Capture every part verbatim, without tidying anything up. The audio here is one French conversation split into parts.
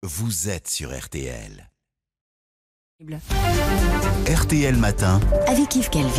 vous êtes sur R T L. R T L Matin avec Yves Calvi.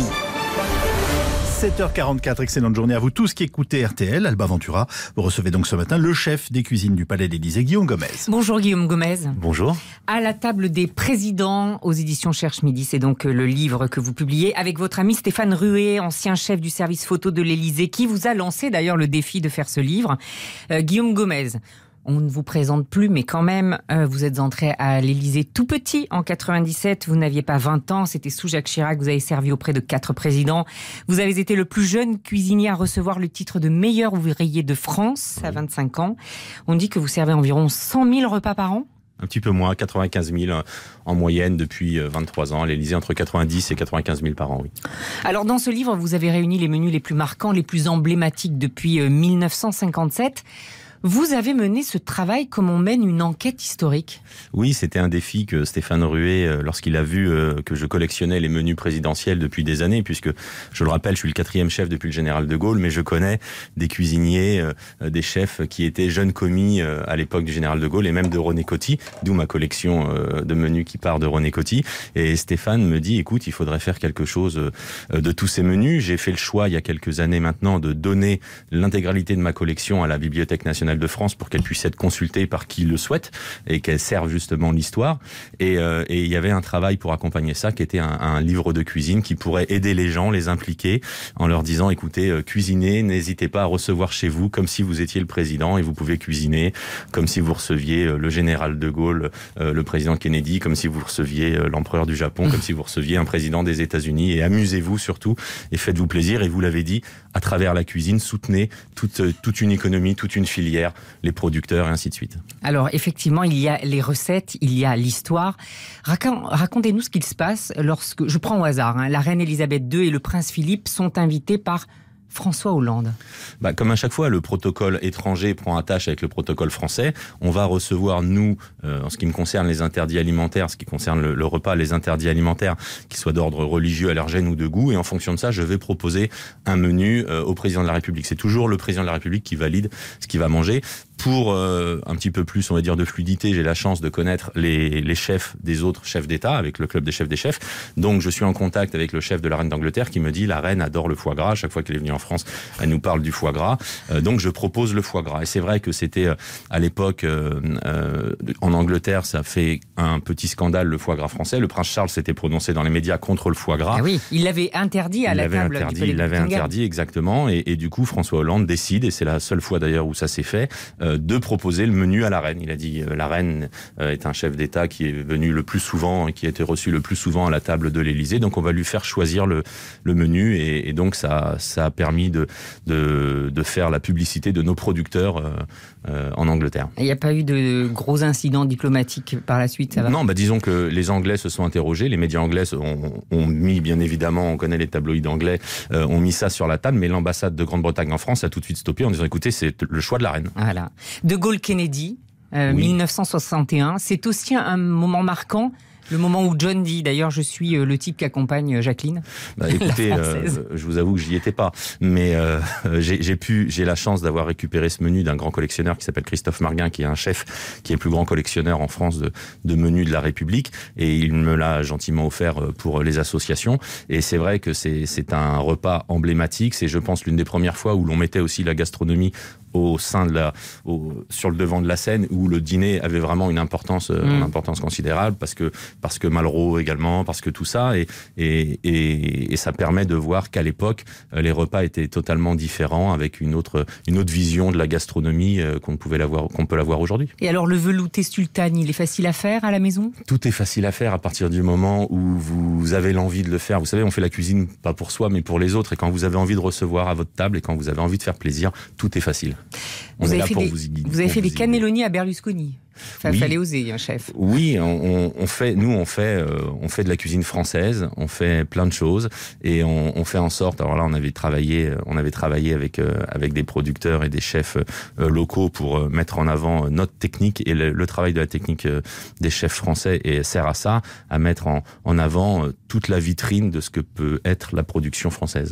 sept heures quarante-quatre, excellente journée à vous tous qui écoutez R T L. Alba Ventura, vous recevez donc ce matin le chef des cuisines du Palais d'Élysée, Guillaume Gomez. Bonjour Guillaume Gomez. Bonjour. À la table des présidents aux éditions Cherche Midi, c'est donc le livre que vous publiez avec votre ami Stéphane Ruet, ancien chef du service photo de l'Élysée, qui vous a lancé d'ailleurs le défi de faire ce livre. Euh, Guillaume Gomez, on ne vous présente plus, mais quand même, euh, vous êtes entré à l'Élysée tout petit en quatre-vingt-dix-sept. Vous n'aviez pas vingt ans, c'était sous Jacques Chirac. Vous avez servi auprès de quatre présidents. Vous avez été le plus jeune cuisinier à recevoir le titre de meilleur ouvrier de France à vingt-cinq ans. On dit que vous servez environ cent mille repas par an. Un petit peu moins, quatre-vingt-quinze mille en moyenne depuis vingt-trois ans. À l'Élysée, entre quatre-vingt-dix et quatre-vingt-quinze mille par an, oui. Alors, dans ce livre, vous avez réuni les menus les plus marquants, les plus emblématiques depuis mille neuf cent cinquante-sept. Vous avez mené ce travail comme on mène une enquête historique. Oui, c'était un défi que Stéphane Ruet, lorsqu'il a vu que je collectionnais les menus présidentiels depuis des années, puisque, je le rappelle, je suis le quatrième chef depuis le général de Gaulle, mais je connais des cuisiniers, des chefs qui étaient jeunes commis à l'époque du général de Gaulle et même de René Coty, d'où ma collection de menus qui part de René Coty. Et Stéphane me dit, écoute, il faudrait faire quelque chose de tous ces menus. J'ai fait le choix, il y a quelques années maintenant, de donner l'intégralité de ma collection à la Bibliothèque nationale de France pour qu'elle puisse être consultée par qui le souhaite et qu'elle serve justement l'histoire. Et, euh, et il y avait un travail pour accompagner ça qui était un, un livre de cuisine qui pourrait aider les gens, les impliquer en leur disant, écoutez, euh, cuisinez, n'hésitez pas à recevoir chez vous comme si vous étiez le président et vous pouvez cuisiner comme si vous receviez euh, le général de Gaulle, euh, le président Kennedy, comme si vous receviez euh, l'empereur du Japon, comme si vous receviez un président des États-Unis, et amusez-vous surtout et faites-vous plaisir. Et vous l'avez dit, à travers la cuisine, soutenez toute, toute une économie, toute une filière, les producteurs et ainsi de suite. Alors effectivement, il y a les recettes, il y a l'histoire. Racontez-nous ce qu'il se passe lorsque, je prends au hasard, hein, la reine Elisabeth deux et le prince Philippe sont invités par François Hollande. Bah, comme à chaque fois, le protocole étranger prend attache avec le protocole français. On va recevoir, nous, euh, en ce qui me concerne, les interdits alimentaires, ce qui concerne le, le repas, les interdits alimentaires, qui soient d'ordre religieux, allergène ou de goût. Et en fonction de ça, je vais proposer un menu euh, au président de la République. C'est toujours le président de la République qui valide ce qu'il va manger. Pour euh, un petit peu plus, on va dire, de fluidité, j'ai la chance de connaître les, les chefs des autres chefs d'État, avec le club des chefs des chefs. Donc, je suis en contact avec le chef de la reine d'Angleterre qui me dit, la reine adore le foie gras. À chaque fois qu'elle est venue en France, elle nous parle du foie gras. Euh, donc, je propose le foie gras. Et c'est vrai que c'était, euh, à l'époque, euh, euh, en Angleterre, ça fait un petit scandale, le foie gras français. Le prince Charles s'était prononcé dans les médias contre le foie gras. Ah oui, il l'avait interdit à il la table interdit, du palais Il l'avait interdit, exactement. Et, et du coup, François Hollande décide, et c'est la seule fois d'ailleurs où ça s'est fait, euh, de proposer le menu à la reine. Il a dit, euh, la reine euh, est un chef d'État qui est venu le plus souvent, qui a été reçu le plus souvent à la table de l'Élysée, donc on va lui faire choisir le, le menu, et, et donc ça, ça a permis de, de, de faire la publicité de nos producteurs euh, euh, en Angleterre. Il n'y a pas eu de gros incidents diplomatiques par la suite, ça va? Non, bah disons que les Anglais se sont interrogés, les médias anglais ont, ont mis, bien évidemment, on connaît les tabloïds anglais, euh, ont mis ça sur la table, mais l'ambassade de Grande-Bretagne en France a tout de suite stoppé en disant, écoutez, c'est le choix de la reine. Voilà. De Gaulle Kennedy, euh, oui. mille neuf cent soixante et un, c'est aussi un moment marquant. Le moment où John dit, d'ailleurs, je suis le type qui accompagne Jacqueline. Bah, écoutez, euh, je vous avoue que j'y étais pas, mais euh, j'ai, j'ai pu, j'ai la chance d'avoir récupéré ce menu d'un grand collectionneur qui s'appelle Christophe Marguin, qui est un chef, qui est le plus grand collectionneur en France de, de menus de la République, et il me l'a gentiment offert pour les associations. Et c'est vrai que c'est, c'est un repas emblématique. C'est, je pense, l'une des premières fois où l'on mettait aussi la gastronomie au sein de la, au, sur le devant de la scène, où le dîner avait vraiment une importance, mmh. une importance considérable, parce que parce que Malraux également, parce que tout ça, et et et, et ça permet de voir qu'à l'époque les repas étaient totalement différents, avec une autre une autre vision de la gastronomie qu'on pouvait l'avoir, qu'on peut l'avoir aujourd'hui. Et alors le velouté sultane, il est facile à faire à la maison? Tout est facile à faire à partir du moment où vous avez l'envie de le faire. Vous savez, on fait la cuisine pas pour soi, mais pour les autres, et quand vous avez envie de recevoir à votre table et quand vous avez envie de faire plaisir, tout est facile. On vous est avez là fait pour des, vous y guider. Vous avez fait des cannelloni à Berlusconi. Enfin, oui. Fallait oser, un chef. Oui, on, on fait, nous, on fait, euh, on fait de la cuisine française, on fait plein de choses, et on, on fait en sorte. Alors là, on avait travaillé, on avait travaillé avec euh, avec des producteurs et des chefs euh, locaux pour euh, mettre en avant notre technique, et le, le travail de la technique euh, des chefs français et sert à ça, à mettre en, en avant euh, toute la vitrine de ce que peut être la production française.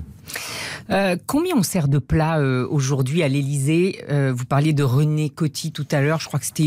Euh, combien on sert de plats euh, aujourd'hui à l'Élysée? euh, Vous parliez de René Coty tout à l'heure. Je crois que c'était huit plats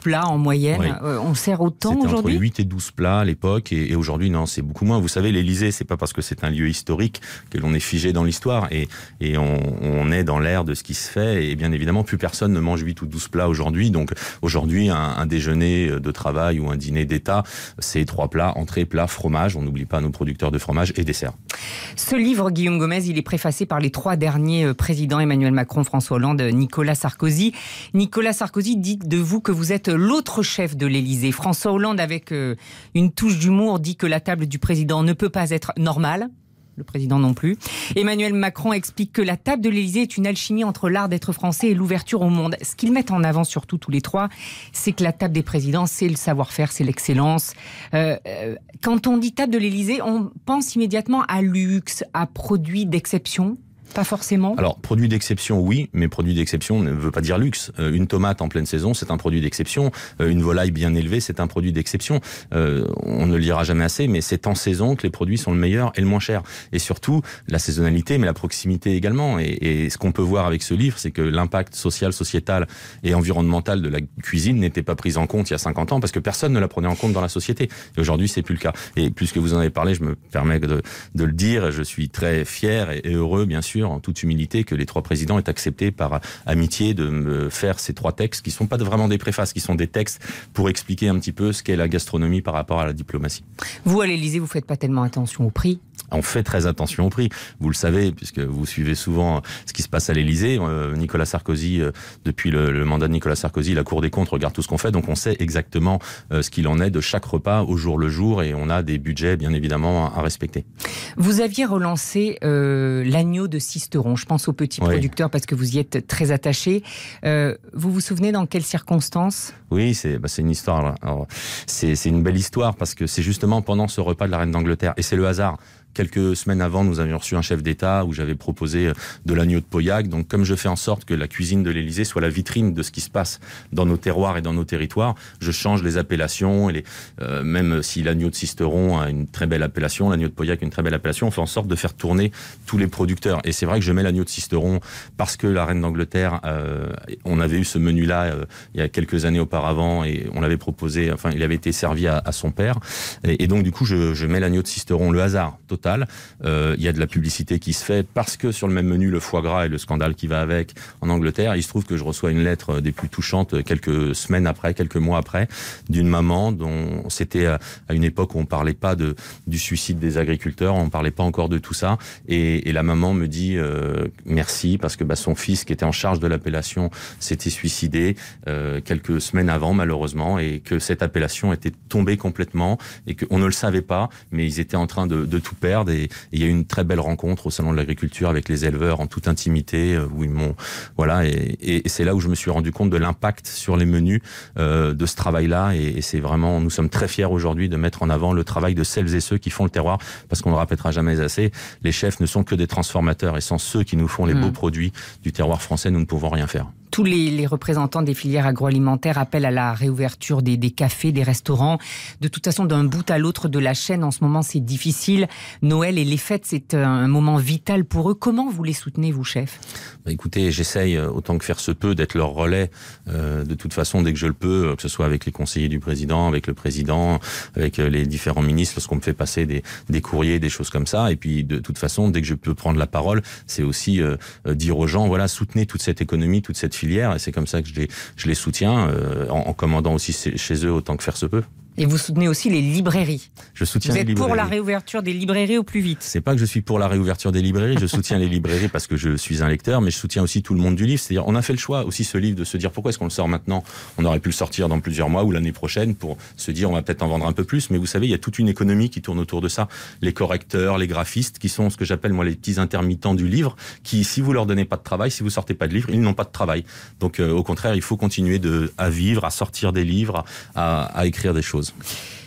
plats en moyenne. Oui. Euh, on sert autant C'était aujourd'hui ? entre huit et douze plats à l'époque, et, et aujourd'hui, non, c'est beaucoup moins. Vous savez, l'Élysée, c'est pas parce que c'est un lieu historique que l'on est figé dans l'histoire, et, et on, on est dans l'ère de ce qui se fait, et bien évidemment, plus personne ne mange huit ou douze plats aujourd'hui. Donc aujourd'hui, un, un déjeuner de travail ou un dîner d'État, c'est trois plats, entrée, plat, fromage. On n'oublie pas nos producteurs de fromage et dessert. Ce livre, Guillaume Gomez, il est préfacé par les trois derniers présidents, Emmanuel Macron, François Hollande, Nicolas Sarkozy. Nicolas Sarkozy dit de vous que vous êtes l'autre chef de l'Élysée. François Hollande, avec euh, une touche d'humour, dit que la table du président ne peut pas être normale. Le président non plus. Emmanuel Macron explique que la table de l'Élysée est une alchimie entre l'art d'être français et l'ouverture au monde. Ce qu'ils mettent en avant, surtout tous les trois, c'est que la table des présidents, c'est le savoir-faire, c'est l'excellence. Euh, euh, quand on dit table de l'Élysée, on pense immédiatement à luxe, à produits d'exception. Pas forcément. Alors, produit d'exception, oui, mais produit d'exception ne veut pas dire luxe. Euh, une tomate en pleine saison, c'est un produit d'exception. Euh, une volaille bien élevée, c'est un produit d'exception. Euh, on ne le dira jamais assez, mais c'est en saison que les produits sont le meilleur et le moins cher. Et surtout, la saisonnalité, mais la proximité également. Et, et ce qu'on peut voir avec ce livre, c'est que l'impact social, sociétal et environnemental de la cuisine n'était pas pris en compte il y a cinquante ans, parce que personne ne la prenait en compte dans la société. Et aujourd'hui, c'est plus le cas. Et puisque vous en avez parlé, je me permets de, de le dire. Je suis très fier et, et heureux, bien sûr, en toute humilité, que les trois présidents aient accepté par amitié de me faire ces trois textes qui ne sont pas vraiment des préfaces, qui sont des textes pour expliquer un petit peu ce qu'est la gastronomie par rapport à la diplomatie. Vous, à l'Élysée, vous ne faites pas tellement attention au prix ? On fait très attention au prix. Vous le savez, puisque vous suivez souvent ce qui se passe à l'Élysée. Euh, Nicolas Sarkozy, euh, depuis le, le mandat de Nicolas Sarkozy, la Cour des comptes regarde tout ce qu'on fait. Donc on sait exactement euh, ce qu'il en est de chaque repas au jour le jour. Et on a des budgets, bien évidemment, à, à respecter. Vous aviez relancé euh, l'agneau de Sisteron. Je pense aux petits oui. producteurs parce que vous y êtes très attaché. Euh, vous vous souvenez dans quelles circonstances ? Oui, c'est, bah, c'est une histoire. Alors, c'est, c'est une belle histoire parce que c'est justement pendant ce repas de la reine d'Angleterre. Et c'est le hasard. Quelques semaines avant, nous avions reçu un chef d'État où j'avais proposé de l'agneau de Pauillac. Donc, comme je fais en sorte que la cuisine de l'Élysée soit la vitrine de ce qui se passe dans nos terroirs et dans nos territoires, je change les appellations. Et les, euh, même si l'agneau de Sisteron a une très belle appellation, l'agneau de Pauillac a une très belle appellation, on fait en sorte de faire tourner tous les producteurs. Et c'est vrai que je mets l'agneau de Sisteron parce que la reine d'Angleterre, euh, on avait eu ce menu-là euh, il y a quelques années auparavant et on l'avait proposé, enfin, il avait été servi à, à son père. Et, et donc, du coup, je, je mets l'agneau de Sisteron, le hasard total. Euh, il y a de la publicité qui se fait parce que sur le même menu, le foie gras et le scandale qui va avec en Angleterre. Il se trouve que je reçois une lettre des plus touchantes quelques semaines après, quelques mois après, d'une maman dont c'était à une époque où on parlait pas de, du suicide des agriculteurs, on parlait pas encore de tout ça. Et, et la maman me dit euh, merci parce que bah, son fils qui était en charge de l'appellation s'était suicidé euh, quelques semaines avant malheureusement et que cette appellation était tombée complètement et qu'on ne le savait pas, mais ils étaient en train de, de tout perdre. Et il y a eu une très belle rencontre au salon de l'agriculture avec les éleveurs en toute intimité où ils m'ont voilà et, et c'est là où je me suis rendu compte de l'impact sur les menus euh, de ce travail-là et, et c'est vraiment nous sommes très fiers aujourd'hui de mettre en avant le travail de celles et ceux qui font le terroir parce qu'on ne le répétera jamais assez, les chefs ne sont que des transformateurs et sans ceux qui nous font les mmh. beaux produits du terroir français, nous ne pouvons rien faire. Tous les, les représentants des filières agroalimentaires appellent à la réouverture des, des cafés, des restaurants. De toute façon, d'un bout à l'autre de la chaîne, en ce moment, c'est difficile. Noël et les fêtes, c'est un moment vital pour eux. Comment vous les soutenez, vous, chef ? Bah, écoutez, j'essaye, autant que faire se peut, d'être leur relais. Euh, de toute façon, dès que je le peux, que ce soit avec les conseillers du président, avec le président, avec les différents ministres, lorsqu'on me fait passer des, des courriers, des choses comme ça. Et puis, de toute façon, dès que je peux prendre la parole, c'est aussi euh, dire aux gens, voilà, soutenez toute cette économie, toute cette filière, et c'est comme ça que je les, je les soutiens, euh, en, en commandant aussi chez eux autant que faire se peut. Et vous soutenez aussi les librairies. Je soutiens vous êtes les librairies. Pour la réouverture des librairies au plus vite. C'est pas que je suis pour la réouverture des librairies, je soutiens les librairies parce que je suis un lecteur, mais je soutiens aussi tout le monde du livre. C'est-à-dire, on a fait le choix aussi ce livre de se dire pourquoi est-ce qu'on le sort maintenant ? On aurait pu le sortir dans plusieurs mois ou l'année prochaine pour se dire on va peut-être en vendre un peu plus. Mais vous savez, il y a toute une économie qui tourne autour de ça. Les correcteurs, les graphistes, qui sont ce que j'appelle moi les petits intermittents du livre, qui si vous leur donnez pas de travail, si vous sortez pas de livre, ils n'ont pas de travail. Donc euh, au contraire, il faut continuer de à vivre, à sortir des livres, à, à écrire des choses.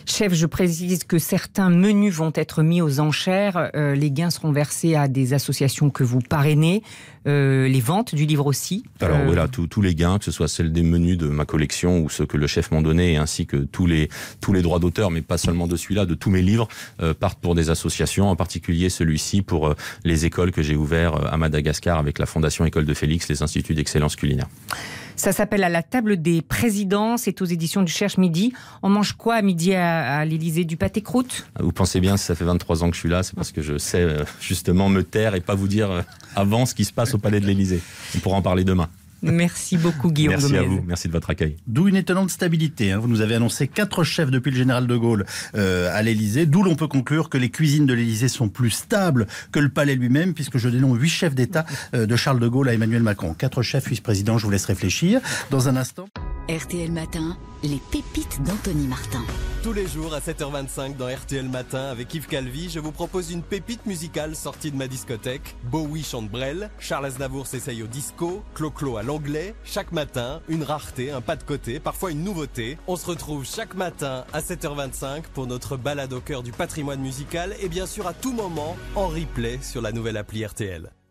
Chef, je précise que certains menus vont être mis aux enchères. Euh, les gains seront versés à des associations que vous parrainez. Euh, les ventes du livre aussi. Alors euh... voilà, tous tous les gains, que ce soit celles des menus de ma collection ou ceux que le chef m'en donnait, ainsi que tous les tous les droits d'auteur, mais pas seulement de celui-là, de tous mes livres, euh, partent pour des associations, en particulier celui-ci pour euh, les écoles que j'ai ouvertes à Madagascar avec la Fondation École de Félix, les instituts d'excellence culinaire. Ça s'appelle À la table des présidents, c'est aux éditions du Cherche Midi. On mange quoi à midi à, à l'Élysée? Du pâté croûte? Vous pensez bien, si ça fait vingt-trois ans que je suis là, c'est parce que je sais euh, justement me taire et pas vous dire euh, avant ce qui se passe au Palais de l'Élysée. On pourra en parler demain. Merci beaucoup Guillaume Merci Gomez. à vous, merci de votre accueil. D'où une étonnante stabilité. Hein. Vous nous avez annoncé quatre chefs depuis le général de Gaulle euh, à l'Élysée, d'où l'on peut conclure que les cuisines de l'Élysée sont plus stables que le palais lui-même, puisque je dénombre huit chefs d'État euh, de Charles de Gaulle à Emmanuel Macron. Quatre chefs vice-présidents, je vous laisse réfléchir. Dans un instant... R T L Matin, les pépites d'Anthony Martin. Tous les jours à sept heures vingt-cinq dans R T L Matin avec Yves Calvi, je vous propose une pépite musicale sortie de ma discothèque. Bowie chante Brel, Charles Aznavour s'essaye au disco, Clo-Clo à l'anglais. Chaque matin, une rareté, un pas de côté, parfois une nouveauté. On se retrouve chaque matin à sept heures vingt-cinq pour notre balade au cœur du patrimoine musical et bien sûr à tout moment en replay sur la nouvelle appli R T L.